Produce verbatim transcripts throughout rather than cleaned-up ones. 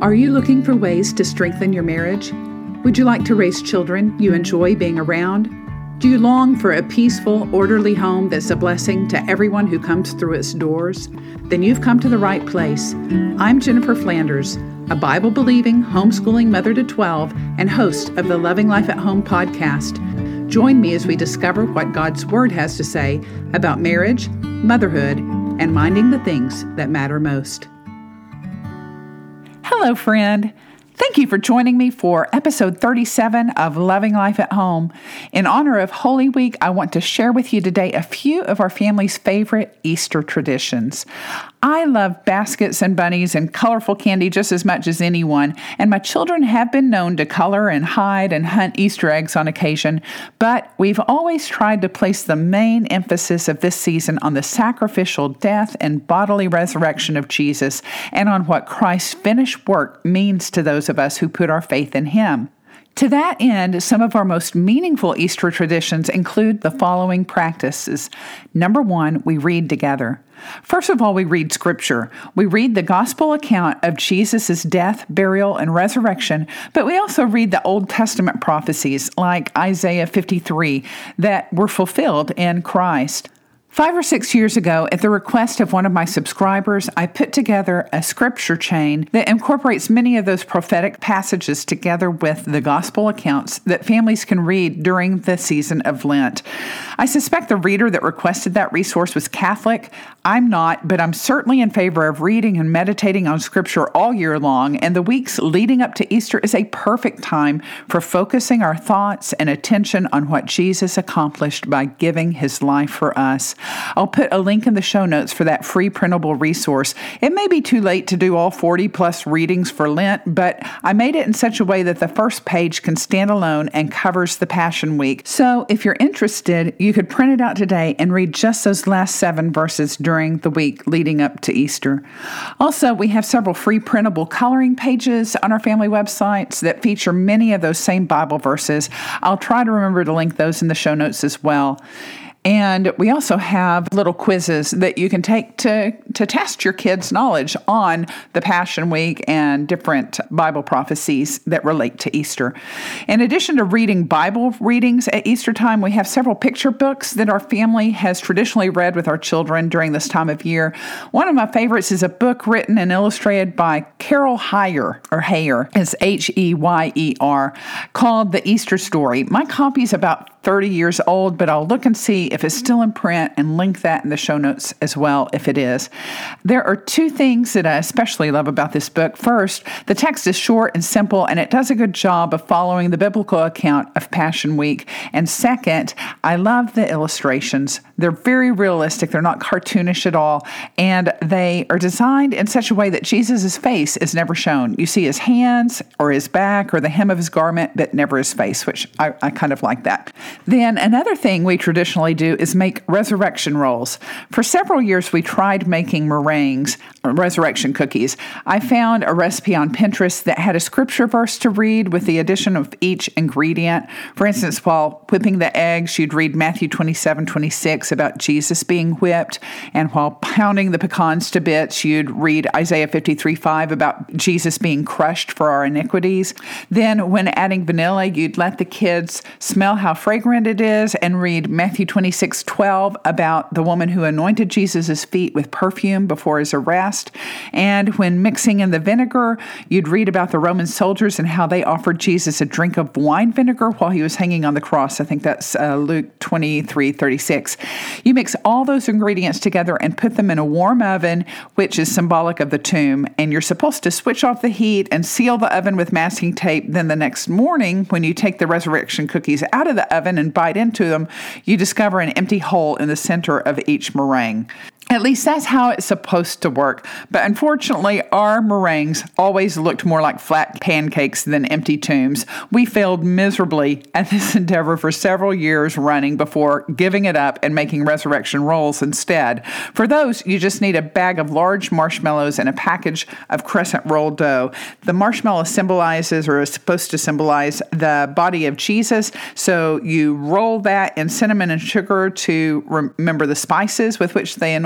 Are you looking for ways to strengthen your marriage? Would you like to raise children you enjoy being around? Do you long for a peaceful, orderly home that's a blessing to everyone who comes through its doors? Then you've come to the right place. I'm Jennifer Flanders, a Bible-believing, homeschooling mother to twelve and host of the Loving Life at Home podcast. Join me as we discover what God's Word has to say about marriage, motherhood, and minding the things that matter most. Hello, friend. Thank you for joining me for episode thirty-seven of Loving Life at Home. In honor of Holy Week, I want to share with you today a few of our family's favorite Easter traditions. I love baskets and bunnies and colorful candy just as much as anyone, and my children have been known to color and hide and hunt Easter eggs on occasion, but we've always tried to place the main emphasis of this season on the sacrificial death and bodily resurrection of Jesus and on what Christ's finished work means to those of us who put our faith in Him. To that end, some of our most meaningful Easter traditions include the following practices. Number one, we read together. First of all, we read Scripture. We read the gospel account of Jesus' death, burial, and resurrection, but we also read the Old Testament prophecies like Isaiah fifty-three that were fulfilled in Christ. Five or six years ago, at the request of one of my subscribers, I put together a scripture chain that incorporates many of those prophetic passages together with the gospel accounts that families can read during the season of Lent. I suspect the reader that requested that resource was Catholic. I'm not, but I'm certainly in favor of reading and meditating on scripture all year long, and the weeks leading up to Easter is a perfect time for focusing our thoughts and attention on what Jesus accomplished by giving His life for us. I'll put a link in the show notes for that free printable resource. It may be too late to do all forty plus readings for Lent, but I made it in such a way that the first page can stand alone and covers the Passion Week. So if you're interested, you could print it out today and read just those last seven verses during the week leading up to Easter. Also, we have several free printable coloring pages on our family websites that feature many of those same Bible verses. I'll try to remember to link those in the show notes as well. And we also have little quizzes that you can take to, to test your kids' knowledge on the Passion Week and different Bible prophecies that relate to Easter. In addition to reading Bible readings at Easter time, we have several picture books that our family has traditionally read with our children during this time of year. One of my favorites is a book written and illustrated by Carol Heyer, or Hayer, it's H E Y E R, called The Easter Story. My copy is about thirty years old, but I'll look and see if it's still in print and link that in the show notes as well if it is. There are two things that I especially love about this book. First, the text is short and simple, and it does a good job of following the biblical account of Passion Week. And second, I love the illustrations. They're very realistic. They're not cartoonish at all, and they are designed in such a way that Jesus' face is never shown. You see his hands or his back or the hem of his garment, but never his face, which I, I kind of like that. Then another thing we traditionally do is make resurrection rolls. For several years, we tried making meringues, resurrection cookies. I found a recipe on Pinterest that had a scripture verse to read with the addition of each ingredient. For instance, while whipping the eggs, you'd read Matthew twenty-seven twenty-six about Jesus being whipped. And while pounding the pecans to bits, you'd read Isaiah fifty-three five about Jesus being crushed for our iniquities. Then when adding vanilla, you'd let the kids smell how fragrant it is and read Matthew twenty-six twelve about the woman who anointed Jesus' feet with perfume before his arrest. And when mixing in the vinegar, you'd read about the Roman soldiers and how they offered Jesus a drink of wine vinegar while he was hanging on the cross. I think that's uh, Luke twenty-three thirty-six. You mix all those ingredients together and put them in a warm oven, which is symbolic of the tomb. And you're supposed to switch off the heat and seal the oven with masking tape. Then the next morning, when you take the resurrection cookies out of the oven and bite into them, you discover an empty hole in the center of each meringue. At least that's how it's supposed to work. But unfortunately, our meringues always looked more like flat pancakes than empty tombs. We failed miserably at this endeavor for several years running before giving it up and making resurrection rolls instead. For those, you just need a bag of large marshmallows and a package of crescent roll dough. The marshmallow symbolizes, or is supposed to symbolize, the body of Jesus. So you roll that in cinnamon and sugar to remember the spices with which they anoint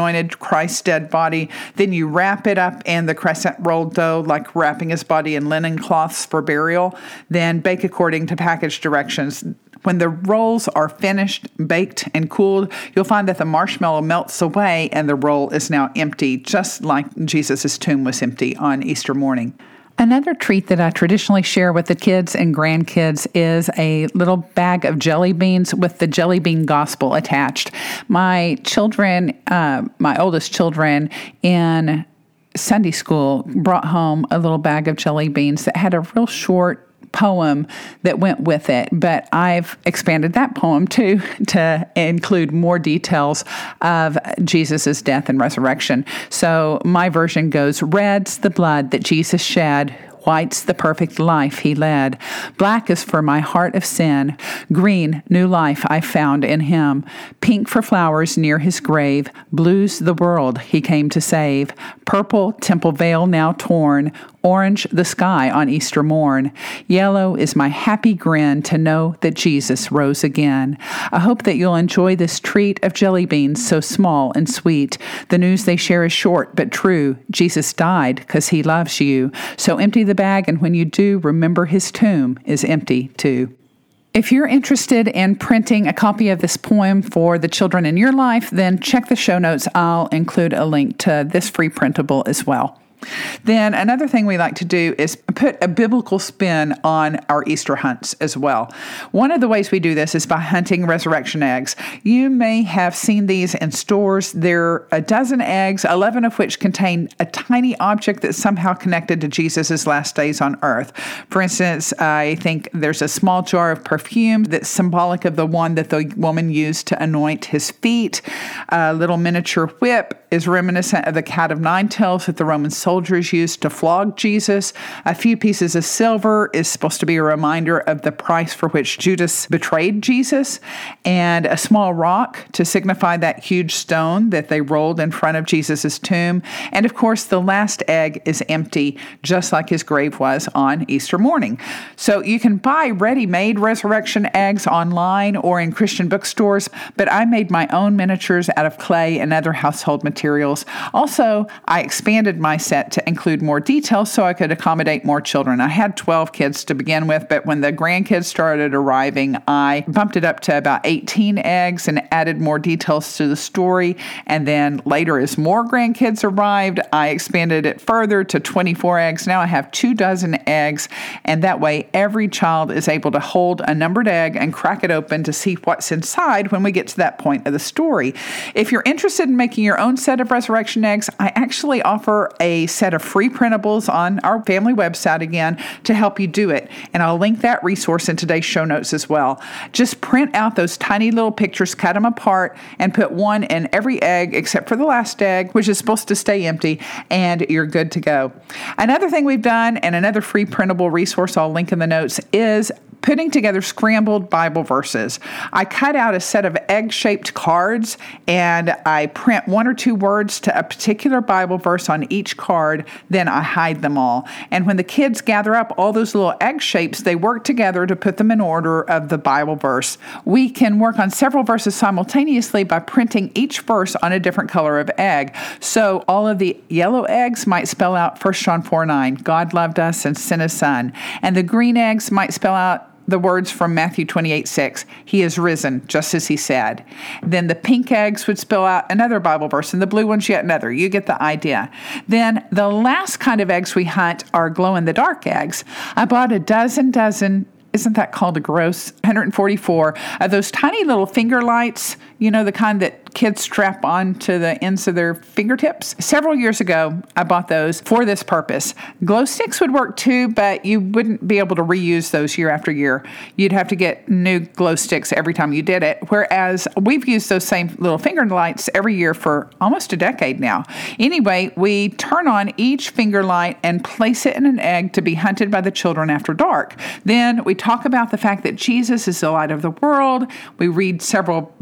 anointed Christ's dead body. Then you wrap it up in the crescent rolled dough, like wrapping his body in linen cloths for burial. Then bake according to package directions. When the rolls are finished, baked, and cooled, you'll find that the marshmallow melts away and the roll is now empty, just like Jesus' tomb was empty on Easter morning. Another treat that I traditionally share with the kids and grandkids is a little bag of jelly beans with the jelly bean gospel attached. My children, uh, my oldest children in Sunday school brought home a little bag of jelly beans that had a real short poem that went with it, but I've expanded that poem too to include more details of Jesus' death and resurrection. So my version goes, red's the blood that Jesus shed, white's the perfect life he led. Black is for my heart of sin. Green, new life I found in him. Pink for flowers near his grave. Blue's the world he came to save. Purple, temple veil now torn. Orange, the sky on Easter morn. Yellow is my happy grin to know that Jesus rose again. I hope that you'll enjoy this treat of jelly beans so small and sweet. The news they share is short but true. Jesus died because he loves you. So empty the bag, and when you do, remember his tomb is empty too. If you're interested in printing a copy of this poem for the children in your life, then check the show notes. I'll include a link to this free printable as well. Then another thing we like to do is put a biblical spin on our Easter hunts as well. One of the ways we do this is by hunting resurrection eggs. You may have seen these in stores. There are a dozen eggs, eleven of which contain a tiny object that's somehow connected to Jesus' last days on earth. For instance, I think there's a small jar of perfume that's symbolic of the one that the woman used to anoint his feet. A little miniature whip is reminiscent of the cat of nine tails that the Roman soldiers used to flog Jesus. A few pieces of silver is supposed to be a reminder of the price for which Judas betrayed Jesus, and a small rock to signify that huge stone that they rolled in front of Jesus' tomb. And of course, the last egg is empty, just like his grave was on Easter morning. So you can buy ready-made resurrection eggs online or in Christian bookstores, but I made my own miniatures out of clay and other household materials. Also, I expanded my set to include more details so I could accommodate more children. I had twelve kids to begin with, but when the grandkids started arriving, I bumped it up to about eighteen eggs and added more details to the story. And then later, as more grandkids arrived, I expanded it further to twenty-four eggs. Now I have two dozen eggs, and that way every child is able to hold a numbered egg and crack it open to see what's inside when we get to that point of the story. If you're interested in making your own set of resurrection eggs, I actually offer a set of free printables on our family website again to help you do it. And I'll link that resource in today's show notes as well. Just print out those tiny little pictures, cut them apart, and put one in every egg except for the last egg, which is supposed to stay empty, and you're good to go. Another thing we've done, and another free printable resource I'll link in the notes, is putting together scrambled Bible verses. I cut out a set of egg-shaped cards, and I print one or two words to a particular Bible verse on each card, then I hide them all. And when the kids gather up all those little egg shapes, they work together to put them in order of the Bible verse. We can work on several verses simultaneously by printing each verse on a different color of egg. So all of the yellow eggs might spell out First John four nine, God loved us and sent his son. And the green eggs might spell out the words from Matthew twenty-eight six, he is risen, just as he said. Then the pink eggs would spell out another Bible verse, and the blue ones yet another. You get the idea. Then the last kind of eggs we hunt are glow-in-the-dark eggs. I bought a dozen dozen, isn't that called a gross, one hundred forty-four of those tiny little finger lights, you know, the kind that kids strap on to the ends of their fingertips. Several years ago, I bought those for this purpose. Glow sticks would work too, but you wouldn't be able to reuse those year after year. You'd have to get new glow sticks every time you did it, whereas we've used those same little finger lights every year for almost a decade now. Anyway, we turn on each finger light and place it in an egg to be hunted by the children after dark. Then we talk about the fact that Jesus is the light of the world. We read several Bible verses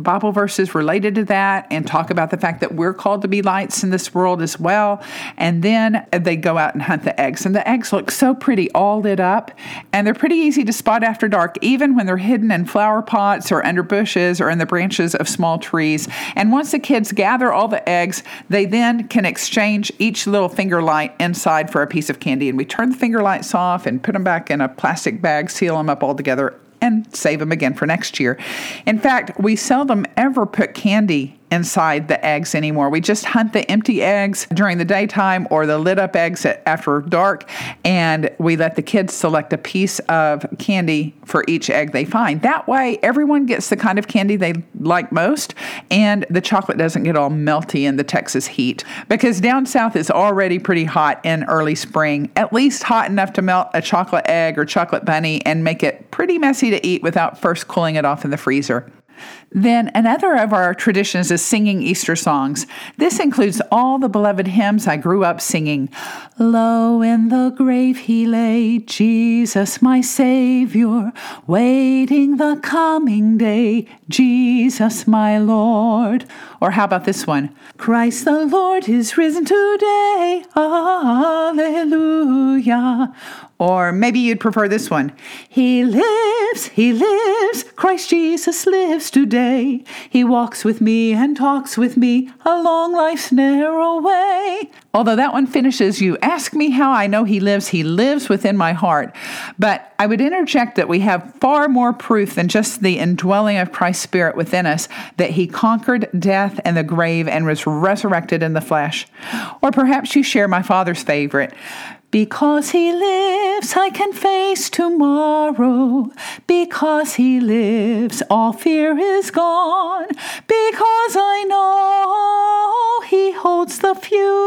verses related to that and talk about the fact that we're called to be lights in this world as well. And then they go out and hunt the eggs. And the eggs look so pretty, all lit up. And they're pretty easy to spot after dark, even when they're hidden in flower pots or under bushes or in the branches of small trees. And once the kids gather all the eggs, they then can exchange each little finger light inside for a piece of candy. And we turn the finger lights off and put them back in a plastic bag, seal them up all together, and save them again for next year. In fact, we seldom ever put candy inside the eggs anymore. We just hunt the empty eggs during the daytime or the lit up eggs after dark, and we let the kids select a piece of candy for each egg they find. That way, everyone gets the kind of candy they like most, and the chocolate doesn't get all melty in the Texas heat. Because down south is already pretty hot in early spring, at least hot enough to melt a chocolate egg or chocolate bunny and make it pretty messy to eat without first cooling it off in the freezer. Then another of our traditions is singing Easter songs. This includes all the beloved hymns I grew up singing. Low in the grave he lay, Jesus my Savior, waiting the coming day, Jesus my Lord. Or how about this one? Christ the Lord is risen today, Alleluia. Or maybe you'd prefer this one. He lives, he lives, Christ Jesus lives today. He walks with me and talks with me along life's narrow way. Although that one finishes, you ask me how I know he lives. He lives within my heart. But I would interject that we have far more proof than just the indwelling of Christ's Spirit within us, that he conquered death and the grave and was resurrected in the flesh. Or perhaps you share my father's favorite. Because he lives, I can face tomorrow. Because he lives, all fear is gone. Because I know he holds the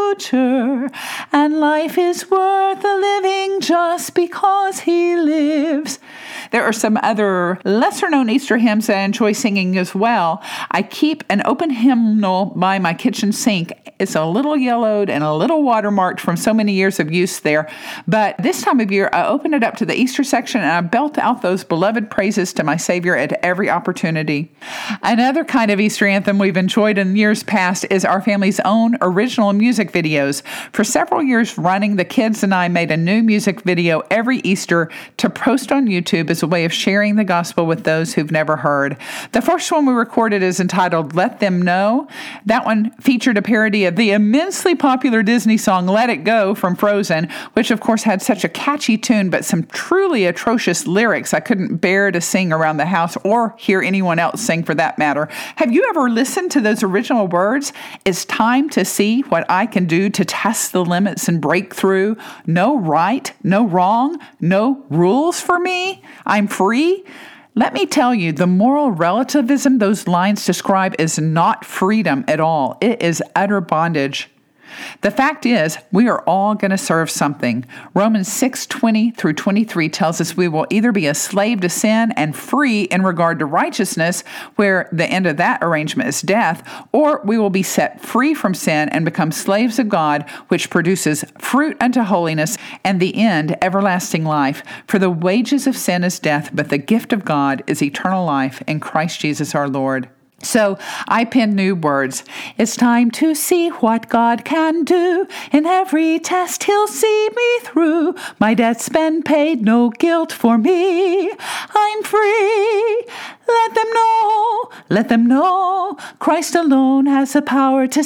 future, and life is worth the living just because he lives. There are some other lesser-known Easter hymns that I enjoy singing as well. I keep an open hymnal by my kitchen sink. It's a little yellowed and a little watermarked from so many years of use there. But this time of year, I open it up to the Easter section and I belt out those beloved praises to my Savior at every opportunity. Another kind of Easter anthem we've enjoyed in years past is our family's own original music videos. For several years running, the kids and I made a new music video every Easter to post on YouTube as a way of sharing the gospel with those who've never heard. The first one we recorded is entitled Let Them Know. That one featured a parody of the immensely popular Disney song Let It Go from Frozen, which of course had such a catchy tune, but some truly atrocious lyrics I couldn't bear to sing around the house or hear anyone else sing for that matter. Have you ever listened to those original words? It's time to see what I can do to test the limits and break through. No right, no wrong, no rules for me. I'm free. Let me tell you, the moral relativism those lines describe is not freedom at all. It is utter bondage. The fact is, we are all going to serve something. Romans six twenty through twenty-three tells us we will either be a slave to sin and free in regard to righteousness, where the end of that arrangement is death, or we will be set free from sin and become slaves of God, which produces fruit unto holiness and the end, everlasting life. For the wages of sin is death, but the gift of God is eternal life in Christ Jesus our Lord. So I penned new words. It's time to see what God can do. In every test he'll see me through. My debt's been paid, no guilt for me. I'm free. Let them know, let them know. Christ alone has the power to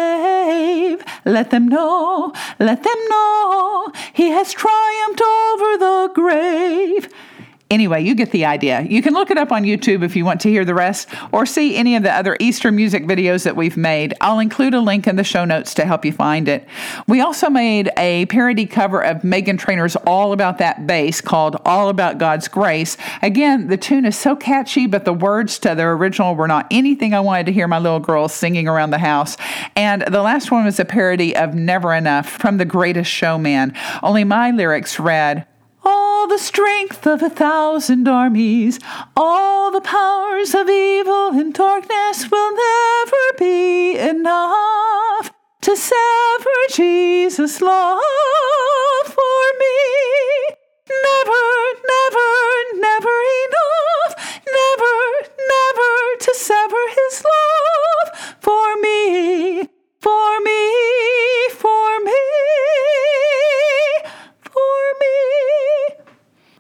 save. Let them know, let them know. He has triumphed over the grave. Anyway, you get the idea. You can look it up on YouTube if you want to hear the rest or see any of the other Easter music videos that we've made. I'll include a link in the show notes to help you find it. We also made a parody cover of Meghan Trainor's All About That Bass called All About God's Grace. Again, the tune is so catchy, but the words to the original were not anything I wanted to hear my little girls singing around the house. And the last one was a parody of Never Enough from The Greatest Showman. Only my lyrics read, all the strength of a thousand armies, all the powers of evil and darkness will never be enough to sever Jesus' love for me. Never, never, never enough, never, never to sever his love.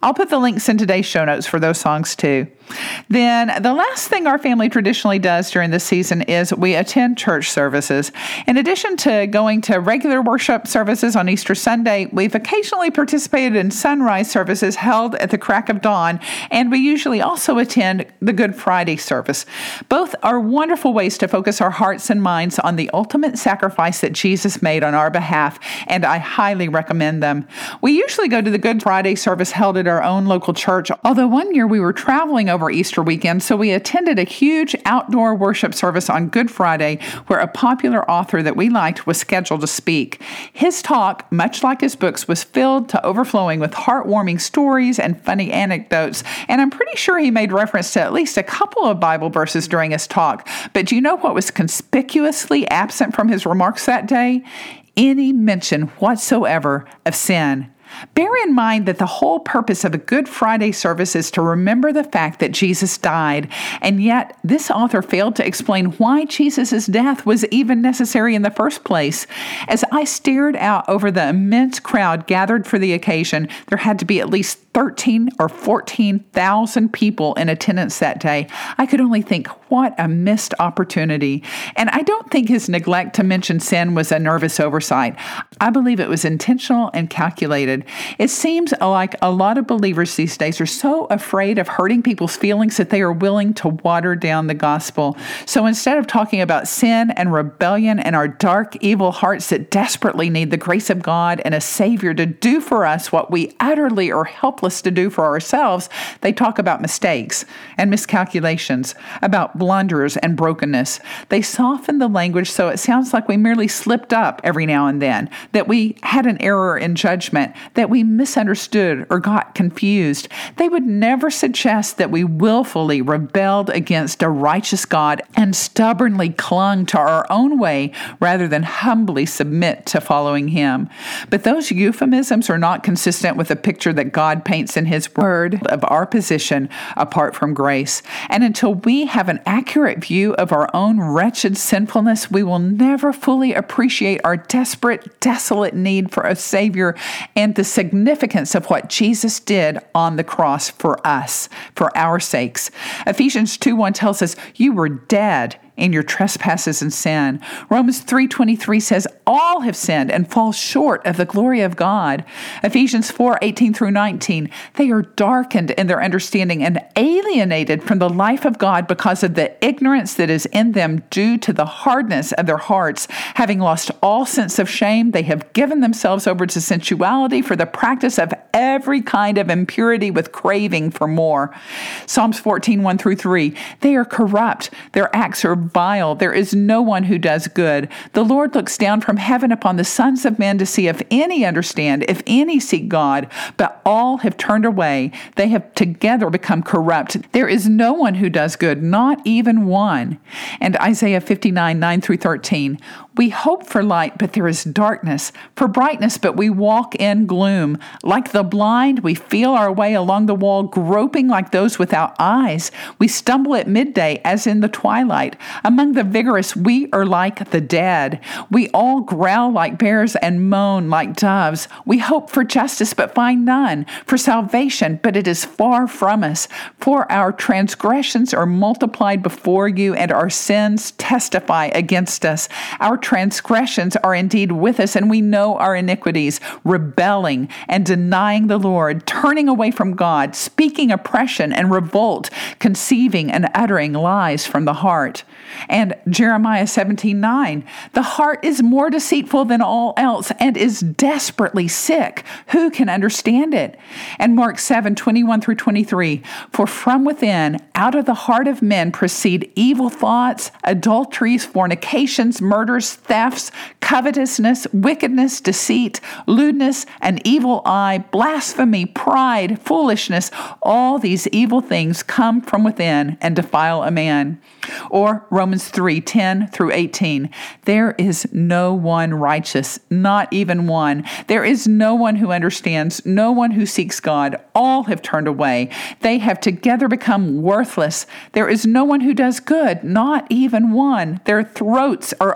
I'll put the links in today's show notes for those songs too. Then the last thing our family traditionally does during this season is we attend church services. In addition to going to regular worship services on Easter Sunday, we've occasionally participated in sunrise services held at the crack of dawn, and we usually also attend the Good Friday service. Both are wonderful ways to focus our hearts and minds on the ultimate sacrifice that Jesus made on our behalf, and I highly recommend them. We usually go to the Good Friday service held at our own local church, although one year we were traveling over Easter weekend, so we attended a huge outdoor worship service on Good Friday where a popular author that we liked was scheduled to speak. His talk, much like his books, was filled to overflowing with heartwarming stories and funny anecdotes, and I'm pretty sure he made reference to at least a couple of Bible verses during his talk. But do you know what was conspicuously absent from his remarks that day? Any mention whatsoever of sin. Bear in mind that the whole purpose of a Good Friday service is to remember the fact that Jesus died, and yet this author failed to explain why Jesus' death was even necessary in the first place. As I stared out over the immense crowd gathered for the occasion, there had to be at least thirteen or fourteen thousand people in attendance that day. I could only think, what a missed opportunity. And I don't think his neglect to mention sin was a nervous oversight. I believe it was intentional and calculated. It seems like a lot of believers these days are so afraid of hurting people's feelings that they are willing to water down the gospel. So instead of talking about sin and rebellion and our dark, evil hearts that desperately need the grace of God and a Savior to do for us what we utterly are helpless to do for ourselves, they talk about mistakes and miscalculations, about blunders and brokenness. They soften the language so it sounds like we merely slipped up every now and then, that we had an error in judgment, that we misunderstood or got confused. They would never suggest that we willfully rebelled against a righteous God and stubbornly clung to our own way rather than humbly submit to following Him. But those euphemisms are not consistent with the picture that God paints in His Word of our position apart from grace. And until we have an accurate view of our own wretched sinfulness, we will never fully appreciate our desperate, desolate need for a Savior and the significance of what Jesus did on the cross for us, for our sakes. Ephesians two one tells us, you were dead in your trespasses and sin. Romans three twenty-three says, all have sinned and fall short of the glory of God. Ephesians four eighteen through nineteen, they are darkened in their understanding and alienated from the life of God because of the ignorance that is in them due to the hardness of their hearts. Having lost all sense of shame, they have given themselves over to sensuality for the practice of every kind of impurity with craving for more. Psalms fourteen one through three, they are corrupt. Their acts are vile. There is no one who does good. The Lord looks down from heaven upon the sons of men to see if any understand, if any seek God, but all have turned away. They have together become corrupt. There is no one who does good, not even one. And Isaiah fifty-nine nine through thirteen, we hope for light, but there is darkness, for brightness, but we walk in gloom. Like the blind, we feel our way along the wall, groping like those without eyes. We stumble at midday as in the twilight. Among the vigorous, we are like the dead. We all growl like bears and moan like doves. We hope for justice, but find none, for salvation, but it is far from us. For our transgressions are multiplied before you, and our sins testify against us. Our transgressions are indeed with us, and we know our iniquities, rebelling and denying the Lord, turning away from God, speaking oppression and revolt, conceiving and uttering lies from the heart. And Jeremiah seventeen nine, the heart is more deceitful than all else and is desperately sick. Who can understand it? And Mark seven twenty-one through twenty-three, for from within, out of the heart of men proceed evil thoughts, adulteries, fornications, murders, thefts, covetousness, wickedness, deceit, lewdness, an evil eye, blasphemy, pride, foolishness. All these evil things come from within and defile a man. Or Romans three ten through eighteen, there is no one righteous, not even one. There is no one who understands, no one who seeks God. All have turned away. They have together become worthless. There is no one who does good, not even one. Their throats are open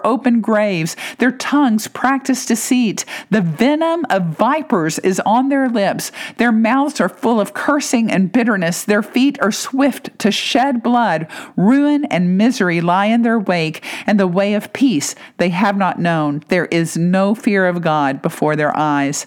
graves. Their tongues practice deceit. The venom of vipers is on their lips. Their mouths are full of cursing and bitterness. Their feet are swift to shed blood. Ruin and misery lie in their wake, and the way of peace they have not known. There is no fear of God before their eyes.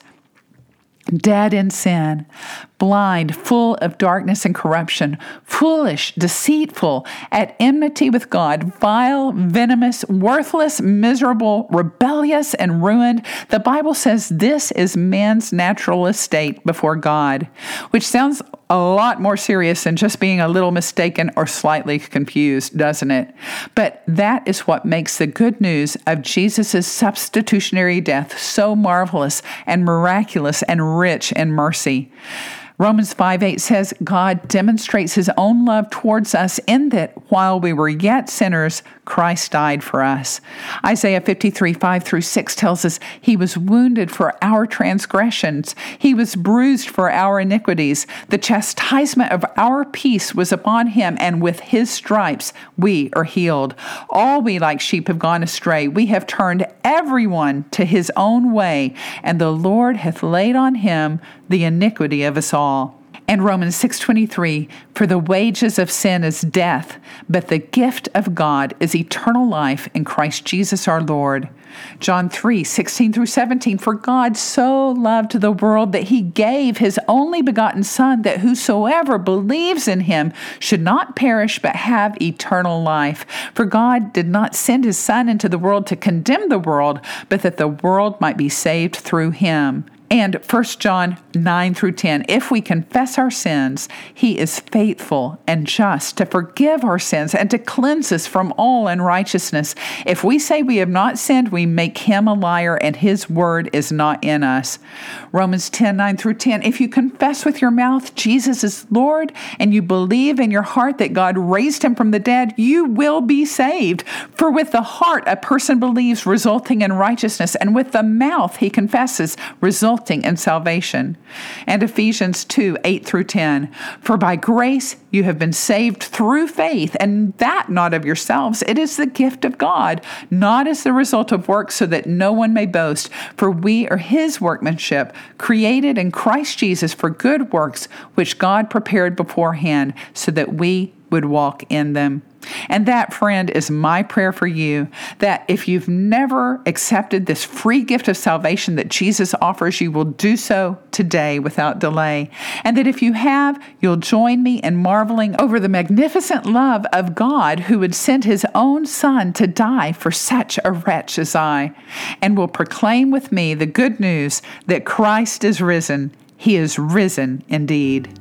Dead in sin, blind, full of darkness and corruption, foolish, deceitful, at enmity with God, vile, venomous, worthless, miserable, rebellious, and ruined. The Bible says this is man's natural estate before God, which sounds a lot more serious than just being a little mistaken or slightly confused, doesn't it? But that is what makes the good news of Jesus' substitutionary death so marvelous and miraculous and rich in mercy. Romans five eight says, God demonstrates his own love towards us in that while we were yet sinners, Christ died for us. Isaiah fifty-three five through six tells us he was wounded for our transgressions. He was bruised for our iniquities. The chastisement of our peace was upon him, and with his stripes we are healed. All we like sheep have gone astray. We have turned everyone to his own way, and the Lord hath laid on him the iniquity of us all. And Romans six twenty-three, for the wages of sin is death, but the gift of God is eternal life in Christ Jesus our Lord. John three sixteen through seventeen, for God so loved the world that he gave his only begotten Son, that whosoever believes in him should not perish but have eternal life. For God did not send his Son into the world to condemn the world, but that the world might be saved through him. And First John nine through ten, if we confess our sins, he is faithful and just to forgive our sins and to cleanse us from all unrighteousness. If we say we have not sinned, we make him a liar, and his word is not in us. Romans ten nine through ten, if you confess with your mouth Jesus is Lord, and you believe in your heart that God raised him from the dead, you will be saved. For with the heart a person believes, resulting in righteousness, and with the mouth he confesses, resulting in salvation. And Ephesians two eight through ten, for by grace you have been saved through faith, and that not of yourselves. It is the gift of God, not as the result of works, so that no one may boast. For we are his workmanship, created in Christ Jesus for good works, which God prepared beforehand, so that we would walk in them. And that, friend, is my prayer for you, that if you've never accepted this free gift of salvation that Jesus offers, you will do so today without delay. And that if you have, you'll join me in marveling over the magnificent love of God, who would send his own Son to die for such a wretch as I, and will proclaim with me the good news that Christ is risen. He is risen indeed.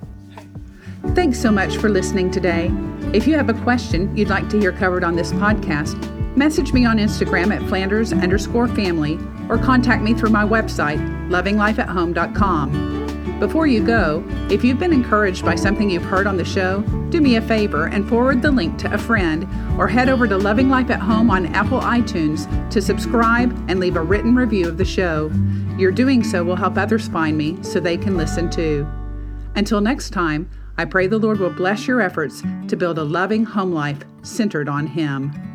Thanks so much for listening today. If you have a question you'd like to hear covered on this podcast, message me on Instagram at Flanders underscore family, or contact me through my website, loving life at home dot com. Before you go, if you've been encouraged by something you've heard on the show, do me a favor and forward the link to a friend, or head over to Loving Life at Home on Apple iTunes to subscribe and leave a written review of the show. Your doing so will help others find me so they can listen too. Until next time, I pray the Lord will bless your efforts to build a loving home life centered on him.